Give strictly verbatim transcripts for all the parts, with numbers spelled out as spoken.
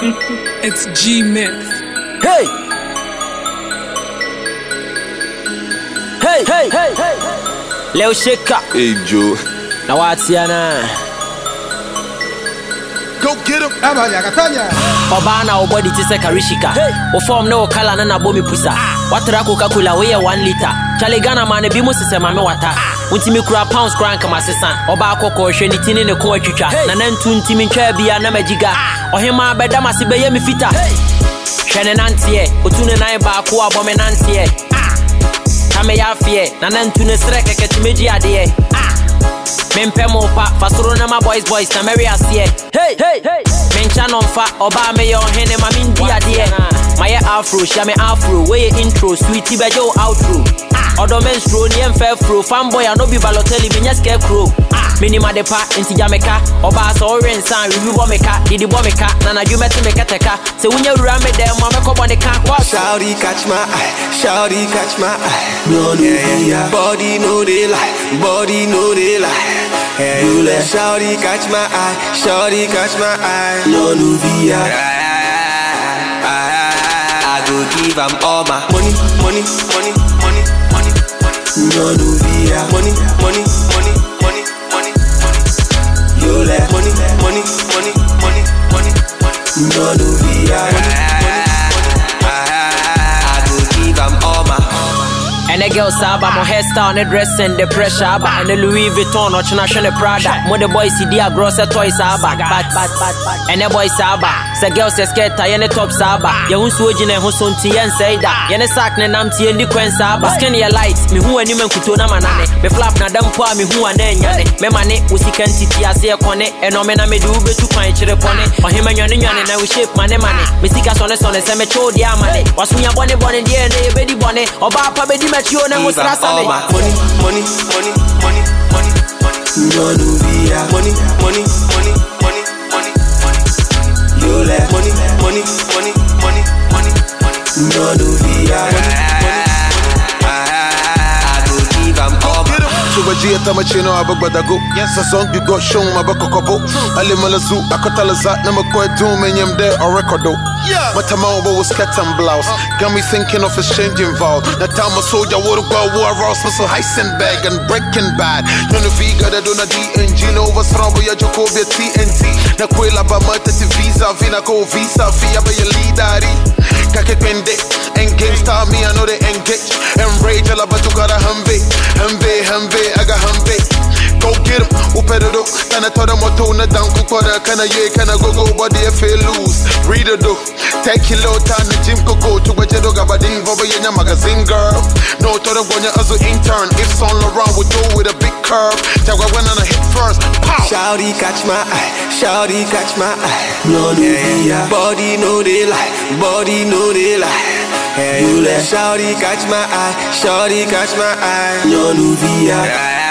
It's G-Mix. Hey! Hey, hey, hey, hey! Leo Shaker. Hey, Joe. Now what's your name? Go get him. Obana obody tise karishika. O form no kala na nabomi pusa. Watara Coca-Cola we one liter. Chale Ghana man bi mo sese mame wata. Untimi kura pounds kura nka masesa. Oba akoko hwe ni tini ne ko atwitwa. Na na ntu ntimi ntwa bia na magiga. Ohema beda mase be ye me fita. Hwene nantie, otune nan ba ko abome nantie. Kame ya fie, na na ntu ne sre keke timeji ade. Mempe mo pa, fasoro na ma boys boys na Mary asie. Hey, hey, hey. Mencha non fa, oba me yo hene ma min dia die. My afro, sha me afro, we intro, sweetie be yo outro. Odo menstro ni emfe fro, fanboy no be Balotelli be nya scarecrow. Minima de pa inti Jamaica, oba so orange san review bo meka, didi bo meka, na na jumeti meka teka. Se wunya rura me dem ma me ko bo de kan kwa. Shawty catch my eye, shawty catch my eye. No no yeah, body no they lie, body no they lie. Hey, you let shawty catch my eye, shawty catch my eye. No no via. I go give am all my money, money, money, money, money, money. No no via. Money, money, money, money, money, money. You let money, money, money, money, money, money. No no via. I go give am all my. And the girl saba, my hairstyle, and dress and the pressure, and the Louis Vuitton, or China Prada. More the boys see their gross toys saba, but but but and the boy saba. The girl says skirt, I and the top saba. You won't switch in a hoson tea and say that. Yen a sack and amti and the quen saba. Skin your lights, me who and you kutona manane. Me flap na dam for me who and then yane. Me money, we see quantity, I say a connect, and no man I me do be to find chile pony. Or him and yon and I will shape money money. Me see us on the son and send me show the money. Was me a bonny bonny, dear, baby bonny, or Papa baby. You know what's that? Money, money, money, money, money, money, money. No no via. Money, money, money, money, money, money. You let money, money, money, money, money, money. No no via. Money, money, I go give am all my. Subaji atamachino abagadago. Yes, a song you got shown my bakokobo. Ali malazu akotalaza na makwe doom enyem de or recordo. Yeah, but I'm over was cat and blouse. Got me thinking of exchanging vow. That time a soldier would go war rouse with so Heisenberg and Breaking Bad. None of you got a dona D N G no was from your Jacobia T N T. Na quella ba mata ti visa vina ko visa fia ba your leadari. Kake pende and gangsta me I know they engage. Enrage all about you got a humbe, humbe, humbe. I got humbe. Go get him, upedo. Tana toda motona down kukora kana ye kana go go body if you lose. Read it do. Take your low time the gym go to a jedo gabading over your magazine girl. No toda gonya as an intern. If Saint Laurent would do with a big curve. Jagwa went on a hit first. Pow! Shawty catch my eye, shawty catch my eye. No no yeah, body no they lie, body no they lie. Hey, you let shawty catch my eye, shawty catch my eye. No no via.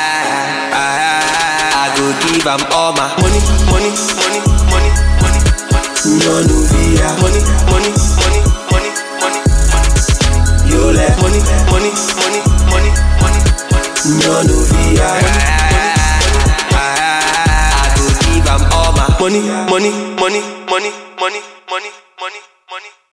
I go give am all my money, money, money, money, money, money. No no via. Money, money, money, money, money, money. You let money, money, money, money, money, money. No no via. I go give am all my money, money, money, money, money.